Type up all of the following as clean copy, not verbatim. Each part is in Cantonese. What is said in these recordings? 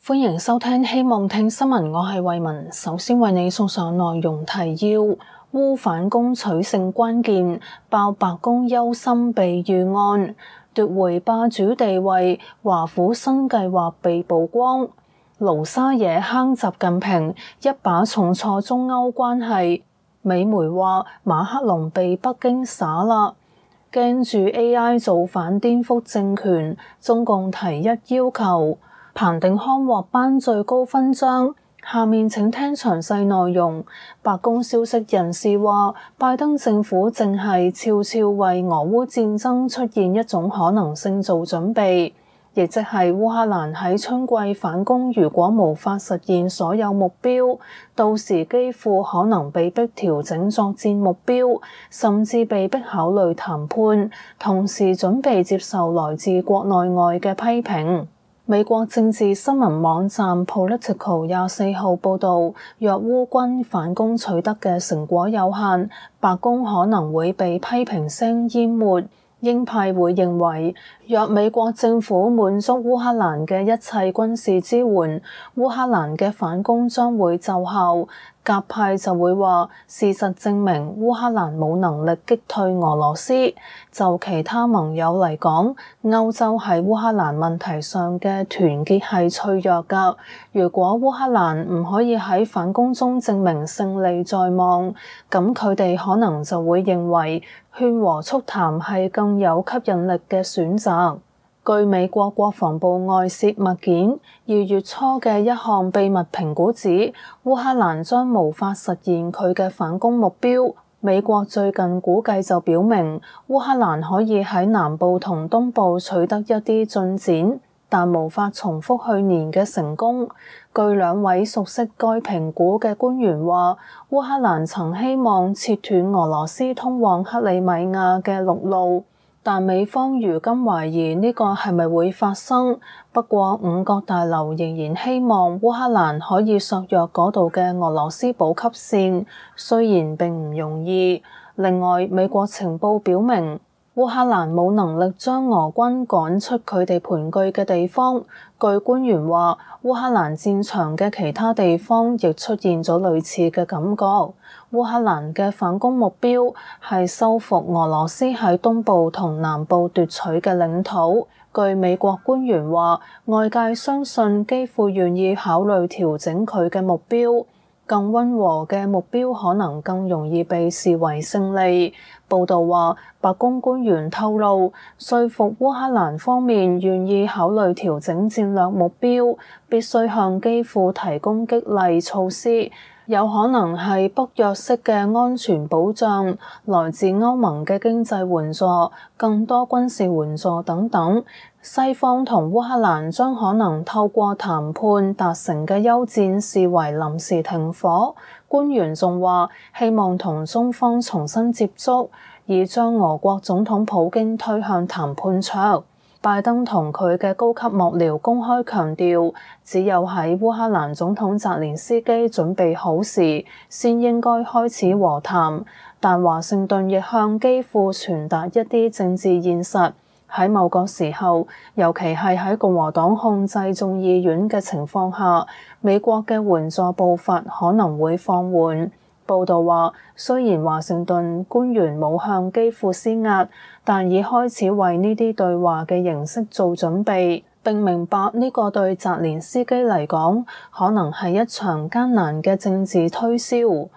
歡迎收聽希望聽新聞，我係慧雯。首先為你送上內容提要：烏反攻取勝關鍵，爆白宮憂心被預案，奪回霸主地位，華府新計劃被曝光，盧沙野坑習近平，一把重挫中歐關係。美媒話馬克龍被北京耍啦，驚住 AI 造反顛覆政權，中共提一要求。彭定康獲頒最高勳章，下面請聽詳細內容。白宮消息人士話，拜登政府正係悄悄為俄烏戰爭出現一種可能性做準備，亦即係烏克蘭喺春季反攻如果無法實現所有目標，到時幾乎可能被迫調整作戰目標，甚至被迫考慮談判，同時準備接受來自國內外嘅批評。美國政治新聞網站 Political 24號報導，若烏軍反攻取得嘅成果有限，白宮可能會被批評聲淹沒。鷹派會認為，若美國政府滿足烏克蘭嘅一切軍事支援，烏克蘭嘅反攻將會奏效。鴿派就會話，事實證明烏克蘭冇能力擊退俄羅斯。就其他盟友嚟講，歐洲喺烏克蘭問題上嘅團結係脆弱㗎。如果烏克蘭唔可以喺反攻中證明勝利在望，咁佢哋可能就會認為勸和促談係更有吸引力嘅選擇。據美國國防部外泄物件，2月初嘅一項秘密評估指，烏克蘭將無法實現佢嘅反攻目標。美國最近估計就表明，烏克蘭可以喺南部同東部取得一啲進展，但無法重複去年嘅成功。據2位熟悉該評估嘅官員話，烏克蘭曾希望切斷俄羅斯通往克里米亞嘅陸路，但美方如今懷疑呢個係咪會發生。不過五角大樓仍然希望烏克蘭可以削弱嗰度嘅俄羅斯補給線，雖然並唔容易。另外，美國情報表明，烏克蘭冇能力將俄軍趕出佢哋盤踞嘅地方。據官員話，烏克蘭戰場嘅其他地方亦出現咗類似嘅感覺。烏克蘭嘅反攻目標係收復俄羅斯喺東部同南部奪取嘅領土。據美國官員話，外界相信幾乎願意考慮調整佢嘅目標。更溫和嘅目標可能更容易被視為勝利。報道話，白宮官員透露，說服烏克蘭方面願意考慮調整戰略目標，必須向基輔提供激勵措施，有可能係北約式嘅安全保障、來自歐盟嘅經濟援助、更多軍事援助等等。西方同烏克蘭將可能透過談判達成嘅休戰視為臨時停火。官員仲話，希望同中方重新接觸，以將俄國總統普京推向談判桌。拜登同佢嘅高級幕僚公開強調，只有喺烏克蘭總統澤連斯基準備好時，先應該開始和談。但華盛頓亦向基輔傳達一啲政治現實。喺某個時候，尤其係喺共和黨控制眾議院嘅情況下，美國嘅援助步伐可能會放緩。報道話，雖然華盛頓官員冇向基輔施壓，但已開始為呢啲對話嘅形式做準備，並明白呢個對澤連斯基嚟講，可能係一場艱難嘅政治推銷。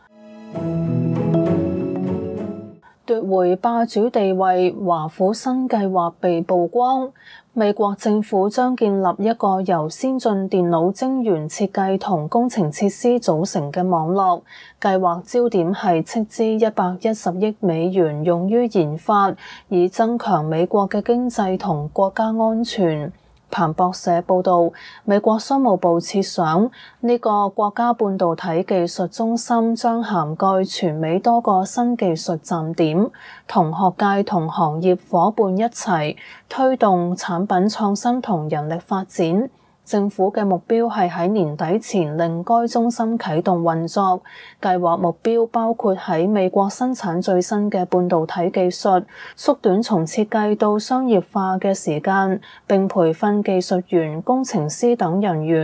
奪回霸主地位，華府新計劃被曝光。美國政府將建立一個由先進電腦晶圓設計同工程設施組成嘅網絡，計劃焦點係斥資110億美元用於研發，以增強美國嘅經濟同國家安全。彭博社報導，美國商務部設想呢個國家半導體技術中心將涵蓋全美多個新技術站點，同學界同行業夥伴一齊推動產品創新同人力發展。政府嘅目標係喺年底前令該中心啟動運作，計劃目標包括喺美國生產最新嘅半導體技術，縮短從設計到商業化嘅時間，並培訓技術員、工程師等人員，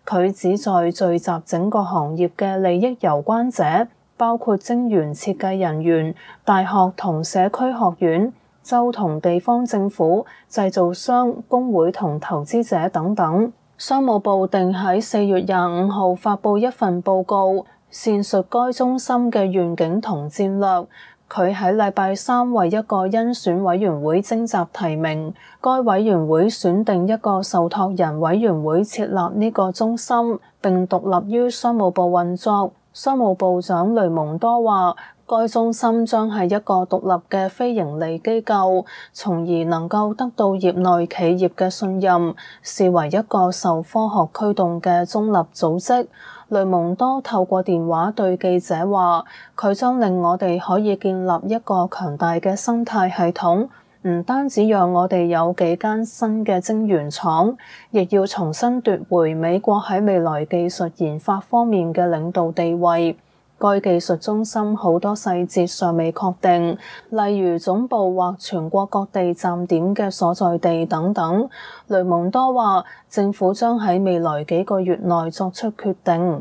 佢旨在聚集整個行業嘅利益攸關者，包括晶圓設計人員、大學同社區學院、州同地方政府、製造商、工會同投資者等等。商務部定喺4月25號發布一份報告，闡述該中心嘅願景同戰略。佢喺禮拜三為一個甄選委員會徵集提名，該委員會選定一個受託人委員會設立呢個中心，並獨立於商務部運作。商務部長雷蒙多話，該中心將係一個獨立嘅非營利機構，從而能夠得到業內企業嘅信任，視為一個受科學驅動嘅中立組織。雷蒙多透過電話對記者話，佢將令我哋可以建立一個強大嘅生態系統，唔單止讓我哋有幾間新嘅晶圓廠，亦要重新奪回美國喺未來技術研發方面嘅領導地位。該技術中心好多細節尚未確定，例如總部或全國各地站點嘅所在地等等。雷蒙多話，政府將喺未來幾個月內作出決定。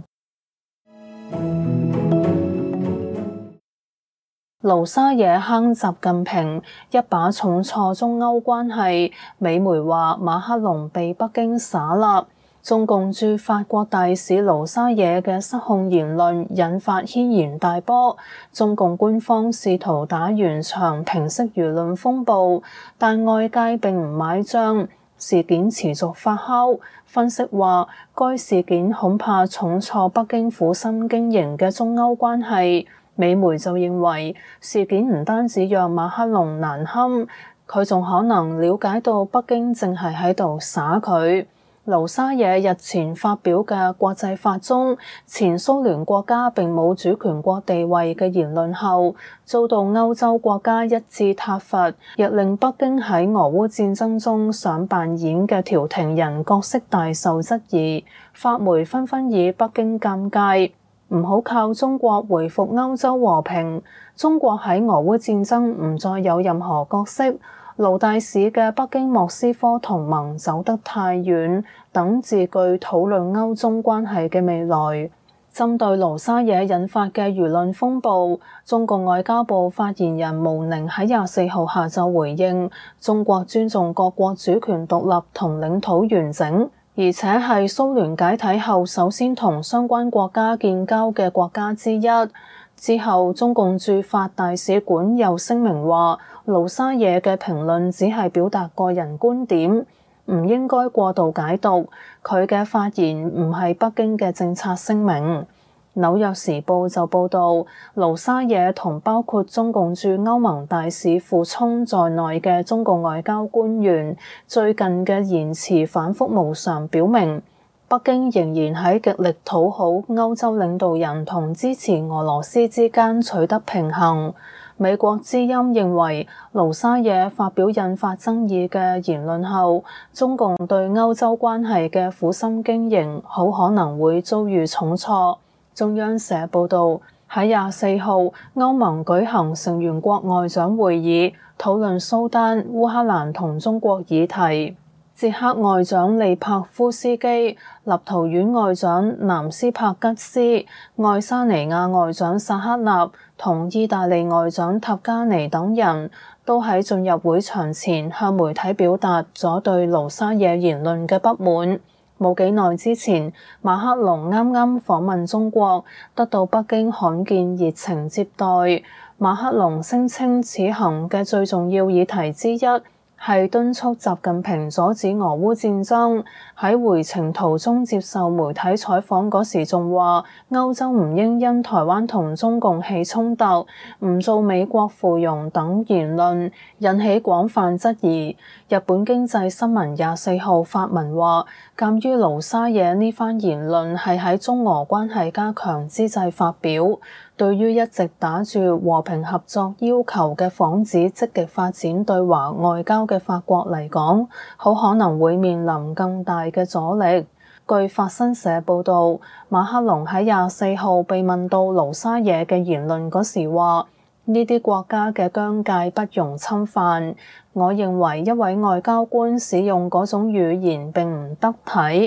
盧沙野坑習近平一把重挫中歐關係，美媒話馬克龍被北京耍辣。中共駐法國大使盧沙野嘅失控言論引發軒然大波，中共官方試圖打圓場平息輿論風暴，但外界並唔買賬，事件持續發酵。分析話，該事件恐怕重挫北京苦心經營嘅中歐關係。美媒就認為，事件唔單止讓馬克龍難堪，佢仲可能了解到北京正係喺度耍佢。盧沙野日前發表嘅國際法中前蘇聯國家並冇主權國地位嘅言論後，遭到歐洲國家一致撻伐，亦令北京喺俄烏戰爭中想扮演嘅調停人角色大受質疑。法媒紛紛以北京尷尬，唔好靠中國回復歐洲和平，中國喺俄烏戰爭唔再有任何角色，盧大使嘅北京莫斯科同盟走得太遠等字句討論歐中關係嘅未來。針對盧沙野引發嘅輿論風暴，中國外交部發言人毛寧喺24號下晝回應，中國尊重各國主權獨立同領土完整，而且係蘇聯解體後首先同相關國家建交嘅國家之一。之後，中共駐法大使館又聲明話，盧沙野嘅評論只係表達個人觀點，唔應該過度解讀。佢嘅發言唔係北京嘅政策聲明。紐約時報就報導，盧沙野同包括中共駐歐盟大使傅聰在內嘅中共外交官員最近嘅言辭反覆無常，表明北京仍然喺極力討好歐洲領導人同支持俄羅斯之間取得平衡。美國之音認為，盧沙野發表引發爭議嘅言論後，中共對歐洲關係嘅苦心經營好可能會遭遇重挫。中央社報導，喺24號，歐盟舉行成員國外長會議，討論蘇丹、烏克蘭同中國議題。捷克外長利帕夫斯基、立陶宛外長南斯帕吉斯、愛沙尼亞外長薩克納同意大利外長塔加尼等人都喺進入會場前向媒體表達咗對盧沙野言論嘅不滿。冇幾耐之前，馬克龍啱啱訪問中國，得到北京罕見熱情接待。馬克龍聲稱此行嘅最重要議題之一係敦促習近平阻止俄烏戰爭。喺回程途中接受媒體採訪嗰時仲話，歐洲唔應因台灣同中共起衝突，唔做美國附庸等言論，引起廣泛質疑。日本經濟新聞24號發文話，鑑於盧沙野呢番言論係喺中俄關係加強之際發表，對於一直打住和平合作要求嘅幌子積極發展對華外交嘅法國嚟講，好可能會面臨更大嘅阻力。據法新社報導，馬克龍喺24號被問到盧沙野嘅言論嗰時話，呢啲國家嘅疆界不容侵犯。我認為一位外交官使用嗰種語言並唔得體。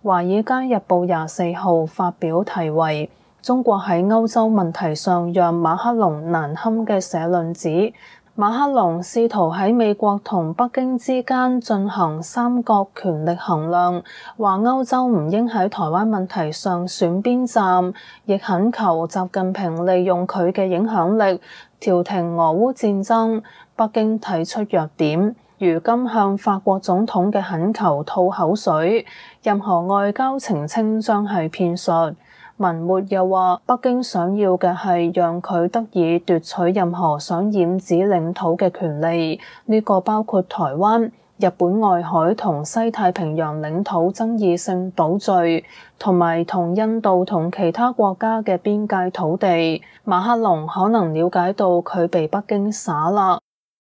華爾街日報24號發表題為《中國喺歐洲問題上讓馬克龍難堪》嘅社論指，馬克龍試圖喺美國同北京之間進行三角權力衡量，話歐洲唔應喺台灣問題上選邊站，亦懇求習近平利用佢嘅影響力調停俄烏戰爭。北京睇出弱點，如今向法國總統嘅懇求吐口水，任何外交澄清將係騙術。文末又話，北京想要嘅係讓佢得以奪取任何想染指領土嘅權利，呢個包括台灣、日本外海同西太平洋領土爭議性島嶼，同埋同印度同其他國家嘅邊界土地。馬克龍可能了解到佢被北京耍啦。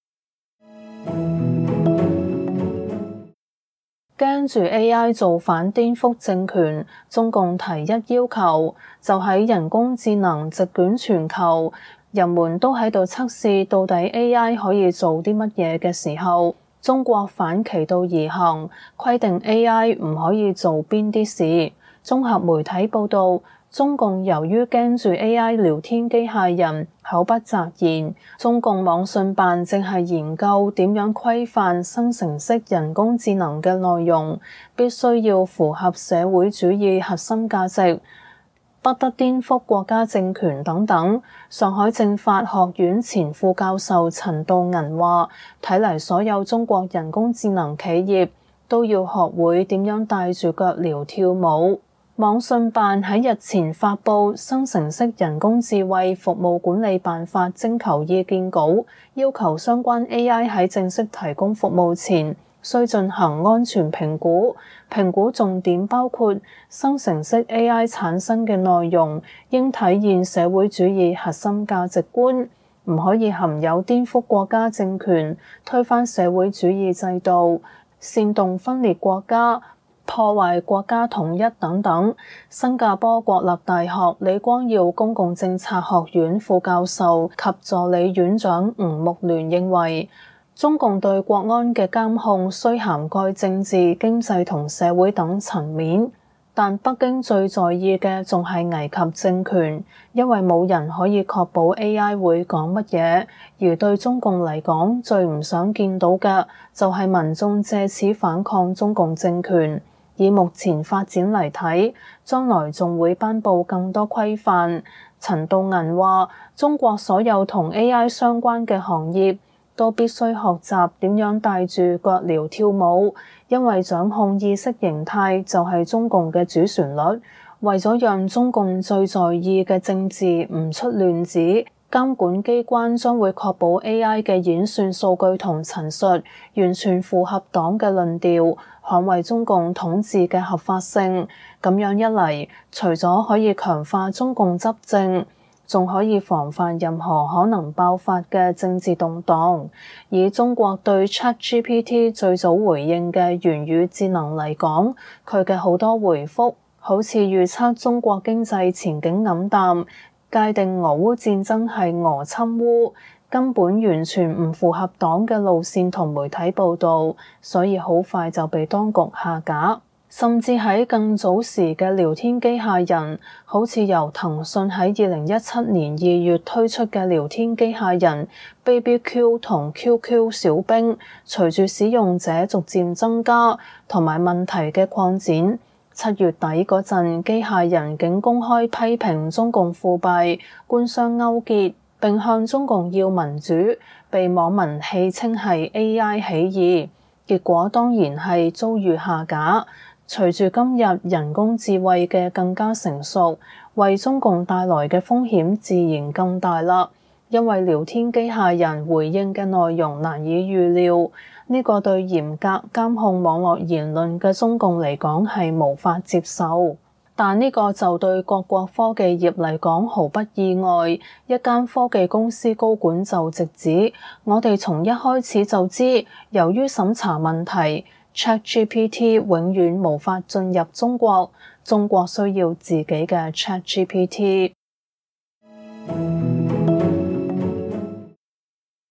驚住 AI 造反顛覆政權，中共提一要求，就喺人工智能席捲全球，人們都喺度測試到底 AI 可以做啲乜嘢嘅時候，中國反其道而行，規定 AI 唔可以做邊啲事。綜合媒體報導，中共由於驚住 AI 聊天機械人口不擇言，中共網信辦正係研究點樣規範生成式人工智能嘅內容，必須要符合社會主義核心價值，不得顛覆國家政權等等。上海政法學院前副教授陳道銀話，睇嚟所有中國人工智能企業都要學會點樣帶住腳鐐跳舞。網信辦喺日前發布生成式人工智慧服務管理辦法徵求意見稿，要求相關 AI 喺正式提供服務前需進行安全評估，評估重點包括生成式 AI 產生嘅內容應體現社會主義核心價值觀，唔可以含有顛覆國家政權、推翻社會主義制度、煽動分裂國家、破壞國家統一等等。新加坡國立大學李光耀公共政策學院副教授及助理院長吳木聯認為，中共對國安嘅監控須涵蓋政治、經濟同社會等層面，但北京最在意嘅仲係危及政權，因為冇人可以確保 AI 會講乜嘢，而對中共嚟講，最唔想見到嘅就係民眾借此反抗中共政權。以目前發展嚟睇，將來仲會頒布更多規範。陳道銀話，中國所有同 AI 相關嘅行業都必須學習點樣帶住腳鐐跳舞，因為掌控意識形態就係中共嘅主旋律。為咗讓中共最在意嘅政治唔出亂子，監管機關將會確保 AI 嘅演算數據同陳述完全符合黨嘅論調，捍衛中共統治嘅合法性。咁樣一嚟，除咗可以強化中共執政，仲可以防範任何可能爆發嘅政治動盪。以中國對 ChatGPT 最早回應嘅元宇智能嚟講，佢嘅好多回覆好似預測中國經濟前景黯淡，界定俄烏戰爭係俄侵烏，根本完全唔符合黨嘅路線同媒體報導，所以好快就被當局下架。甚至喺更早時嘅聊天機械人，好似由騰訊喺2017年2月推出嘅聊天機械人 BabyQ 同 QQ 小冰，隨住使用者逐漸增加同埋問題嘅擴展，7月底嗰陣，機械人竟公開批評中共腐敗、官商勾結，並向中共要民主，被網民戲稱係 AI 起義，結果當然係遭遇下架。隨住今日人工智慧嘅更加成熟，為中共帶來嘅風險自然更大啦。因為聊天機械人回應嘅內容難以預料，呢個對嚴格監控網絡言論嘅中共嚟講係無法接受。但呢個就對各國科技業嚟講毫不意外。一間科技公司高管就直指，我哋從一開始就知，由於審查問題，ChatGPT 永遠無法進入中國，中國需要自己嘅 ChatGPT。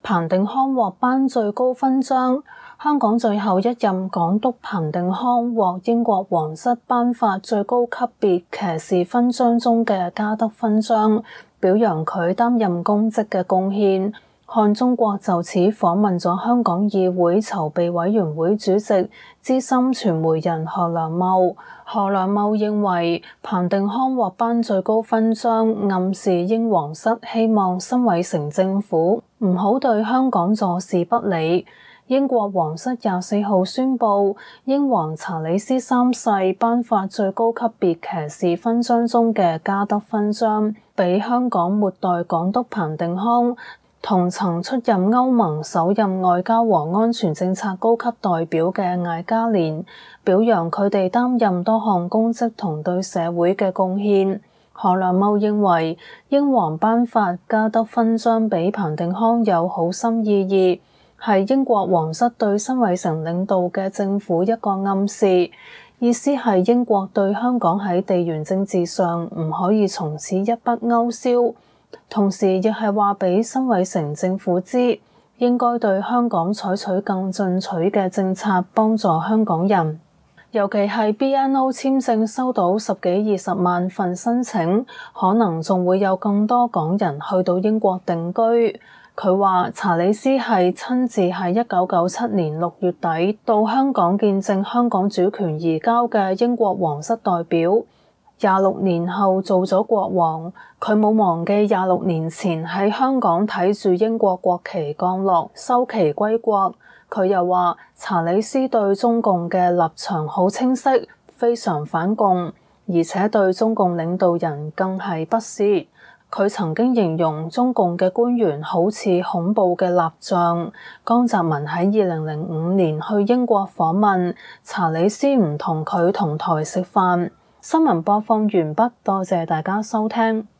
彭定康獲頒最高勳章。香港最後一任港督彭定康獲英國皇室頒發最高級別騎士勳章中嘅嘉德勳章，表揚佢擔任公職嘅貢獻。漢中國就此訪問咗香港議會籌備委員會主席、資深傳媒人何良懋。何良懋認為彭定康獲頒最高勳章，暗示英皇室希望辛偉誠政府唔好對香港坐視不理。英國皇室24號宣布，英皇查理斯三世頒發最高級別騎士勳章中嘅嘉德勳章，俾香港末代港督彭定康同曾出任歐盟首任外交和安全政策高級代表嘅艾嘉蓮，表揚佢哋擔任多項公職同對社會嘅貢獻。何良懋認為，英皇頒發嘉德勳章俾彭定康有好心意義，係英國皇室對辛偉誠領導嘅政府一個暗示，意思係英國對香港喺地緣政治上唔可以從此一筆勾銷，同時亦係話俾辛偉誠政府知，應該對香港採取更進取嘅政策，幫助香港人。尤其係 BNO 簽證收到10幾20萬份申請，可能仲會有更多港人去到英國定居。佢話查理斯係親自喺1997年6月底到香港見證香港主權移交嘅英國皇室代表，26年後做咗國王。佢冇忘記26年前喺香港睇住英國國旗降落，收旗歸國。佢又話查理斯對中共嘅立場好清晰，非常反共，而且對中共領導人更係不屑。佢曾經形容中共嘅官員好似恐怖嘅蠟像。江澤民喺2005年去英國訪問，查理斯唔同佢同台食飯。新聞播放完畢，多謝大家收聽。